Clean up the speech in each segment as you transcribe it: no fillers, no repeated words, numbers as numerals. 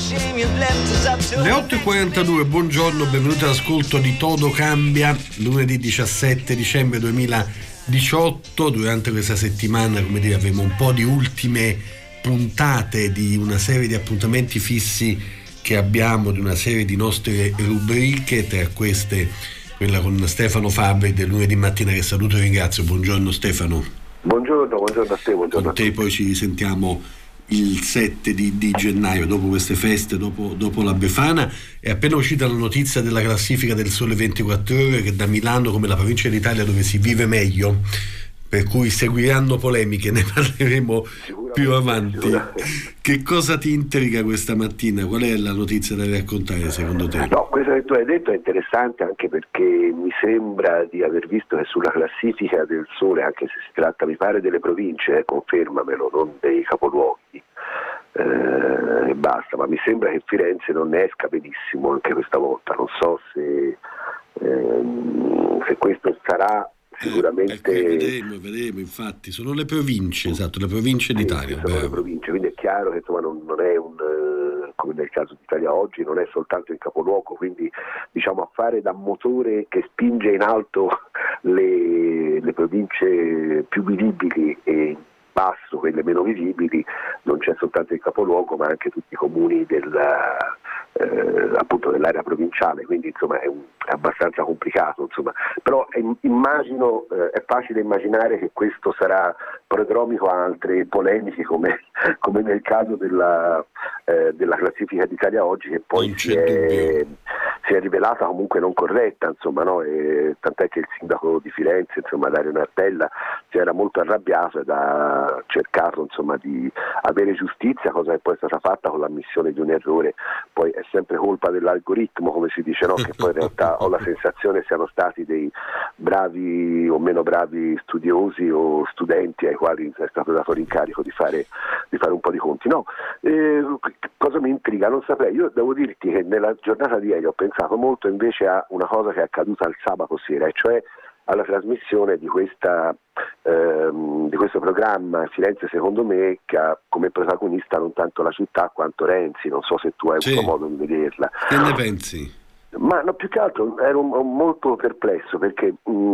Le 8.42, buongiorno, benvenuti all'ascolto di Todo Cambia, lunedì 17 dicembre 2018. Durante questa settimana, come dire, avremo un po' di ultime puntate di una serie di appuntamenti fissi che abbiamo, di una serie di nostre rubriche, tra queste quella con Stefano Fabbri del lunedì mattina, che saluto e ringrazio. Buongiorno Stefano. Buongiorno a te, buongiorno. Con te poi ci sentiamo il 7 di gennaio, dopo queste feste, dopo la Befana. È appena uscita la notizia della classifica del Sole 24 Ore, che da Milano come la provincia d'Italia dove si vive meglio, per cui seguiranno polemiche, ne parleremo più avanti. Che cosa ti intriga questa mattina? Qual è la notizia da raccontare secondo te? No, questo che tu hai detto è interessante, anche perché mi sembra di aver visto che sulla classifica del Sole, anche se si tratta mi pare delle province, confermamelo, non dei capoluoghi, e basta, ma mi sembra che Firenze non ne esca benissimo anche questa volta. Non so se questo sarà sicuramente vedremo, infatti sono le province, esatto, le province d'Italia. Sono le province, quindi è chiaro che insomma non è come nel caso d'Italia oggi, non è soltanto il capoluogo, quindi diciamo a fare da motore che spinge in alto le province più vivibili e basso quelle meno visibili, non c'è soltanto il capoluogo ma anche tutti i comuni appunto dell'area provinciale, quindi insomma è abbastanza complicato, insomma. Però immagino, è facile immaginare che questo sarà prodromico a altre polemiche come nel caso della classifica d'Italia oggi, che poi si è rivelata comunque non corretta, insomma, no? Tant'è che il sindaco di Firenze, insomma, Dario Nardella, si era molto arrabbiato ed ha cercato insomma di avere giustizia, cosa che poi è stata fatta con l'ammissione di un errore. Poi è sempre colpa dell'algoritmo, come si dice, no? Che poi in realtà ho la sensazione siano stati dei bravi o meno bravi studiosi o studenti ai quali è stato dato l'incarico di fare un po' di conti. No, cosa mi intriga? Non saprei. Io devo dirti che nella giornata di ieri ho pensato molto invece a una cosa che è accaduta il sabato sera, e cioè alla trasmissione di questo programma Firenze secondo me, che ha come protagonista non tanto la città quanto Renzi. Non so se tu hai avuto modo di vederla. Che ne pensi? Ma no, più che altro ero molto perplesso perché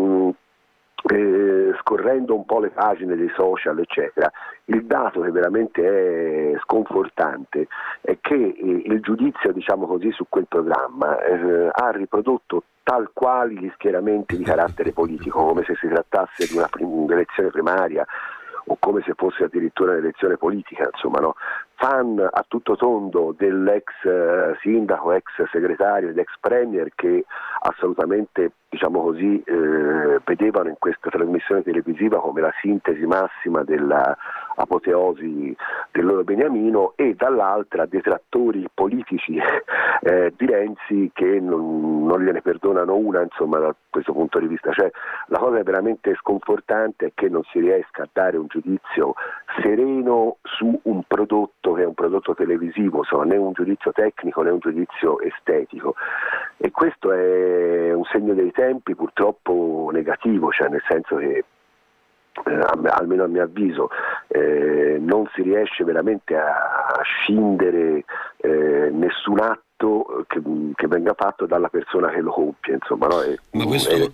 scorrendo un po' le pagine dei social eccetera, il dato che veramente è sconfortante è che il giudizio, diciamo così, su quel programma ha riprodotto tal quali gli schieramenti di carattere politico, come se si trattasse di un'elezione primaria o come se fosse addirittura un'elezione politica, insomma, no? Fan a tutto tondo dell'ex sindaco, ex segretario ed ex premier, che assolutamente, diciamo così, vedevano in questa trasmissione televisiva come la sintesi massima della apoteosi del loro beniamino, e dall'altra detrattori politici di Renzi che non gliene perdonano una, insomma, da questo punto di vista. Cioè, la cosa veramente sconfortante è che non si riesca a dare un giudizio sereno su un prodotto che è un prodotto televisivo, insomma, né un giudizio tecnico né un giudizio estetico, e questo è un segno dei tempi purtroppo negativo, cioè nel senso che almeno a mio avviso non si riesce veramente a scindere nessun atto che venga fatto dalla persona che lo compie, insomma, no? Ma questo è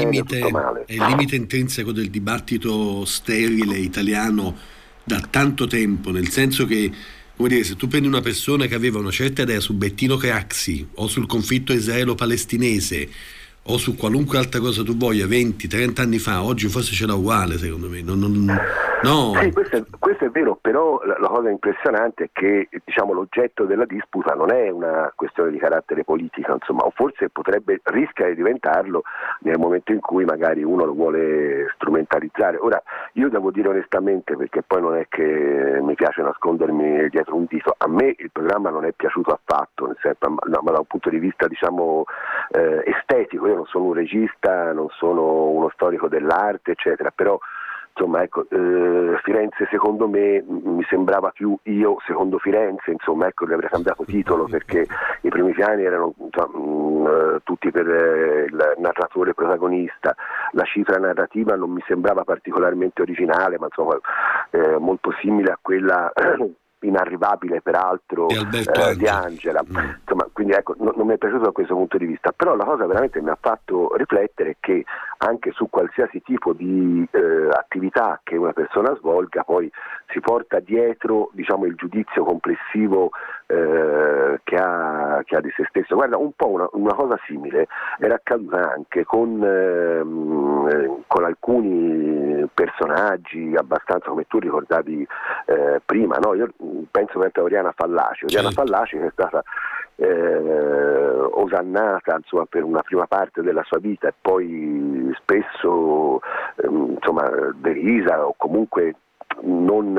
il limite intrinseco del dibattito sterile italiano da tanto tempo, nel senso che, come dire, se tu prendi una persona che aveva una certa idea su Bettino Craxi o sul conflitto israelo-palestinese o su qualunque altra cosa tu voglia 20-30 anni fa, oggi forse ce l'ha uguale, secondo me. No. Sì, questo è vero, però la cosa impressionante è che, diciamo, l'oggetto della disputa non è una questione di carattere politico, insomma, o forse rischia di diventarlo nel momento in cui magari uno lo vuole strumentalizzare. Ora, io devo dire onestamente, perché poi non è che mi piace nascondermi dietro un dito, a me il programma non è piaciuto affatto, nel senso, ma da un punto di vista, diciamo, estetico. Io non sono un regista, non sono uno storico dell'arte, eccetera, però insomma, ecco, Firenze secondo me mi sembrava più Io secondo Firenze, insomma, ecco, le avrei cambiato titolo, perché i primi piani erano tutti per il narratore protagonista, la cifra narrativa non mi sembrava particolarmente originale, ma insomma molto simile a quella inarrivabile peraltro di Angela, insomma, quindi ecco, non mi è piaciuto da questo punto di vista, però la cosa veramente mi ha fatto riflettere che anche su qualsiasi tipo di attività che una persona svolga poi si porta dietro, diciamo, il giudizio complessivo che ha di se stesso. Guarda, un po' una cosa simile era accaduta anche con alcuni personaggi abbastanza, come tu ricordavi prima, no? Io penso per Oriana Fallaci. Oriana Fallaci, che è stata osannata, insomma, per una prima parte della sua vita e poi spesso insomma derisa o comunque non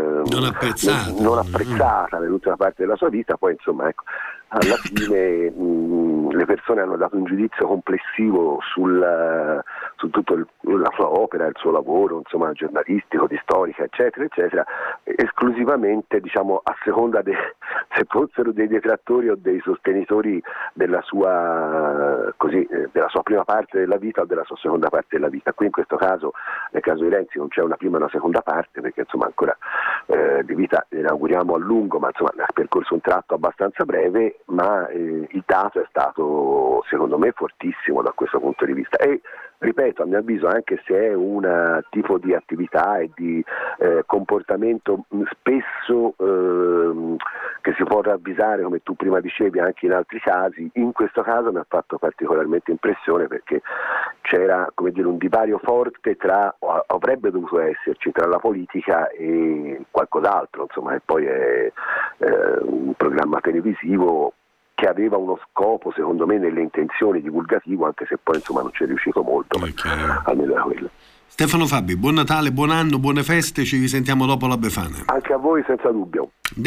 apprezzata nell'ultima parte della sua vita, poi insomma, ecco, alla fine le persone hanno dato un giudizio complessivo su tutta la sua opera, il suo lavoro, insomma, giornalistico, di storica, eccetera, eccetera, esclusivamente, diciamo, a seconda se fossero dei detrattori o dei sostenitori della sua prima parte della vita o della sua seconda parte della vita. Qui in questo caso, nel caso di Renzi, non c'è una prima e una seconda parte, perché insomma ancora di vita ne auguriamo a lungo, ma insomma ha percorso un tratto abbastanza breve, ma il dato è stato secondo me fortissimo da questo punto di vista. E ripeto, a mio avviso, anche se è un tipo di attività e di comportamento spesso che si può ravvisare, come tu prima dicevi, anche in altri casi, in questo caso mi ha fatto particolarmente impressione, perché c'era, come dire, un divario forte avrebbe dovuto esserci tra la politica e qualcos'altro, insomma, e poi è un programma televisivo che aveva uno scopo, secondo me, nelle intenzioni, divulgativo, anche se poi insomma non ci è riuscito molto, ma almeno era quello. Stefano Fabi, buon Natale, buon anno, buone feste, ci risentiamo dopo la Befana. Anche a voi, senza dubbio.